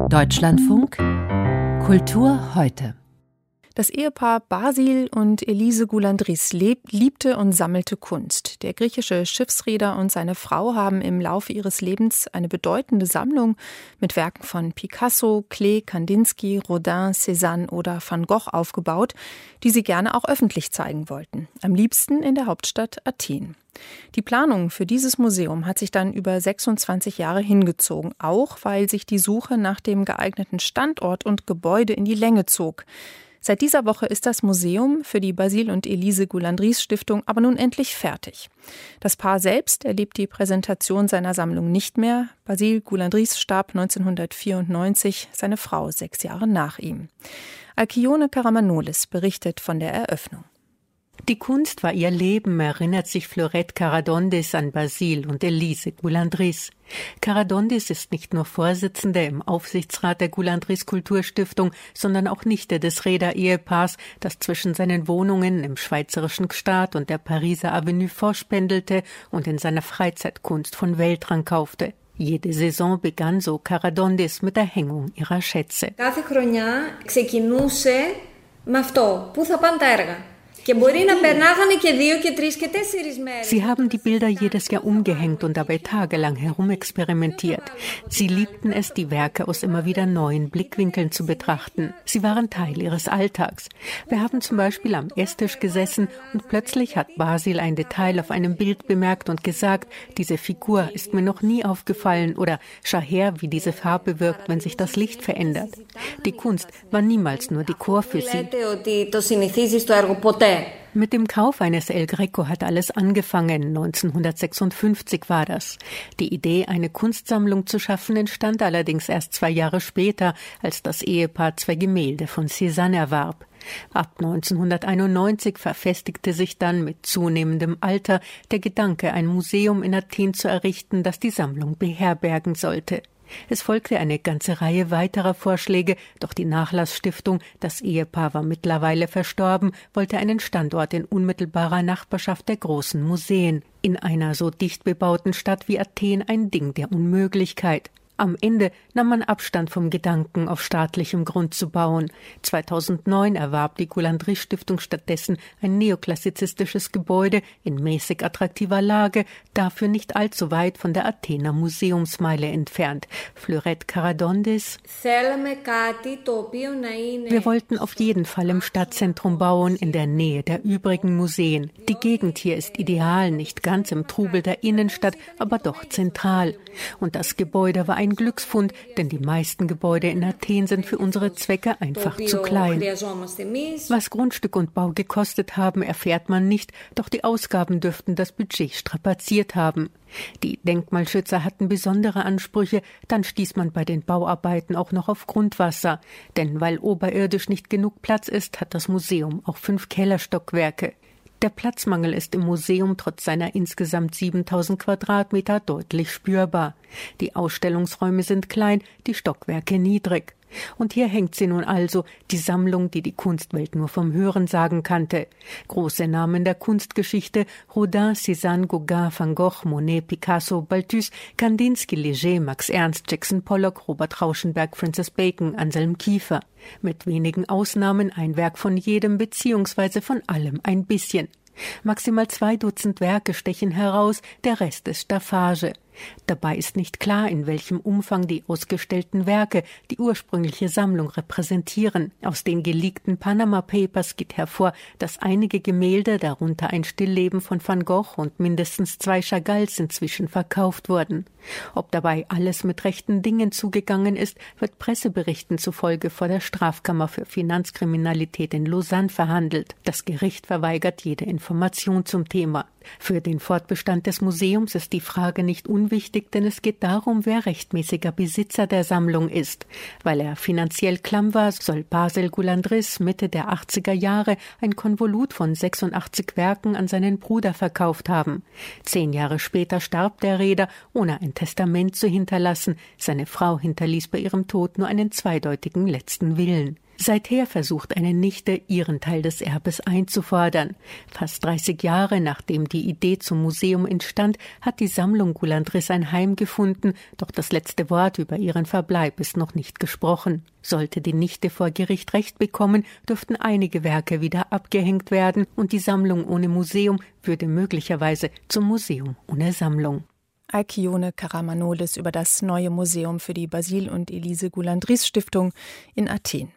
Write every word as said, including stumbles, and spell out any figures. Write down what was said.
Deutschlandfunk Kultur heute. Das Ehepaar Basil und Elise Goulandris lebt, liebte und sammelte Kunst. Der griechische Schiffsreeder und seine Frau haben im Laufe ihres Lebens eine bedeutende Sammlung mit Werken von Picasso, Klee, Kandinsky, Rodin, Cézanne oder Van Gogh aufgebaut, die sie gerne auch öffentlich zeigen wollten. Am liebsten in der Hauptstadt Athen. Die Planung für dieses Museum hat sich dann über sechsundzwanzig Jahre hingezogen, auch weil sich die Suche nach dem geeigneten Standort und Gebäude in die Länge zog. Seit dieser Woche ist das Museum für die Basil und Elise Goulandris Stiftung aber nun endlich fertig. Das Paar selbst erlebt die Präsentation seiner Sammlung nicht mehr. Basil Goulandris starb neunzehnhundertvierundneunzig, seine Frau sechs Jahre nach ihm. Alkione Karamanolis berichtet von der Eröffnung. Die Kunst war ihr Leben, erinnert sich Fleurette Karadondis an Basil und Elise Goulandris. Karadondis ist nicht nur Vorsitzende im Aufsichtsrat der Goulandris Kulturstiftung, sondern auch Nichte des Reeder-Ehepaars, das zwischen seinen Wohnungen im schweizerischen Gstaad und der Pariser Avenue Foch pendelte und in seiner Freizeit Kunst von Weltrang kaufte. Jede Saison begann so Karadondis mit der Hängung ihrer Schätze. Κάθε χρονιά ξεκινούσε με αυτό. Πού θα πάνε τα έργα? Sie haben die Bilder jedes Jahr umgehängt und dabei tagelang herumexperimentiert. Sie liebten es, die Werke aus immer wieder neuen Blickwinkeln zu betrachten. Sie waren Teil ihres Alltags. Wir haben zum Beispiel am Esstisch gesessen und plötzlich hat Basil ein Detail auf einem Bild bemerkt und gesagt, diese Figur ist mir noch nie aufgefallen oder schau her, wie diese Farbe wirkt, wenn sich das Licht verändert. Die Kunst war niemals nur Dekor für sie. Mit dem Kauf eines El Greco hat alles angefangen. neunzehnhundertsechsundfünfzig war das. Die Idee, eine Kunstsammlung zu schaffen, entstand allerdings erst zwei Jahre später, als das Ehepaar zwei Gemälde von Cézanne erwarb. Ab neunzehnhunderteinundneunzig verfestigte sich dann mit zunehmendem Alter der Gedanke, ein Museum in Athen zu errichten, das die Sammlung beherbergen sollte. Es folgte eine ganze Reihe weiterer Vorschläge, doch die Nachlassstiftung, das Ehepaar war mittlerweile verstorben, wollte einen Standort in unmittelbarer Nachbarschaft der großen Museen. In einer so dicht bebauten Stadt wie Athen ein Ding der Unmöglichkeit. Am Ende nahm man Abstand vom Gedanken, auf staatlichem Grund zu bauen. zweitausendneun erwarb die Goulandris-Stiftung stattdessen ein neoklassizistisches Gebäude in mäßig attraktiver Lage, dafür nicht allzu weit von der Athener Museumsmeile entfernt. Fleurette Karadondis: Wir wollten auf jeden Fall im Stadtzentrum bauen, in der Nähe der übrigen Museen. Die Gegend hier ist ideal, nicht ganz im Trubel der Innenstadt, aber doch zentral. Und das Gebäude war ein Ein Glücksfund, denn die meisten Gebäude in Athen sind für unsere Zwecke einfach zu klein. Was Grundstück und Bau gekostet haben, erfährt man nicht, doch die Ausgaben dürften das Budget strapaziert haben. Die Denkmalschützer hatten besondere Ansprüche, dann stieß man bei den Bauarbeiten auch noch auf Grundwasser. Denn weil oberirdisch nicht genug Platz ist, hat das Museum auch fünf Kellerstockwerke. Der Platzmangel ist im Museum trotz seiner insgesamt siebentausend Quadratmeter deutlich spürbar. Die Ausstellungsräume sind klein, die Stockwerke niedrig. Und hier hängt sie nun also, die Sammlung, die die Kunstwelt nur vom Hörensagen kannte. Große Namen der Kunstgeschichte: Rodin, Cézanne, Gauguin, Van Gogh, Monet, Picasso, Balthus, Kandinsky, Léger, Max Ernst, Jackson Pollock, Robert Rauschenberg, Francis Bacon, Anselm Kiefer. Mit wenigen Ausnahmen ein Werk von jedem beziehungsweise von allem ein bisschen. Maximal zwei Dutzend Werke stechen heraus, der Rest ist Staffage. Dabei ist nicht klar, in welchem Umfang die ausgestellten Werke die ursprüngliche Sammlung repräsentieren. Aus den geleakten Panama Papers geht hervor, dass einige Gemälde, darunter ein Stillleben von Van Gogh und mindestens zwei Chagalls, inzwischen verkauft wurden. Ob dabei alles mit rechten Dingen zugegangen ist, wird Presseberichten zufolge vor der Strafkammer für Finanzkriminalität in Lausanne verhandelt. Das Gericht verweigert jede Information zum Thema. Für den Fortbestand des Museums ist die Frage nicht unwichtig, denn es geht darum, wer rechtmäßiger Besitzer der Sammlung ist. Weil er finanziell klamm war, soll Basil Goulandris Mitte der achtziger Jahre ein Konvolut von sechsundachtzig Werken an seinen Bruder verkauft haben. Zehn Jahre später starb der Reeder, ohne ein Testament zu hinterlassen. Seine Frau hinterließ bei ihrem Tod nur einen zweideutigen letzten Willen. Seither versucht eine Nichte, ihren Teil des Erbes einzufordern. Fast dreißig Jahre nachdem die Idee zum Museum entstand, hat die Sammlung Goulandris ein Heim gefunden, doch das letzte Wort über ihren Verbleib ist noch nicht gesprochen. Sollte die Nichte vor Gericht Recht bekommen, dürften einige Werke wieder abgehängt werden und die Sammlung ohne Museum würde möglicherweise zum Museum ohne Sammlung. Alkione Karamanolis über das neue Museum für die Basil und Elise Goulandris Stiftung in Athen.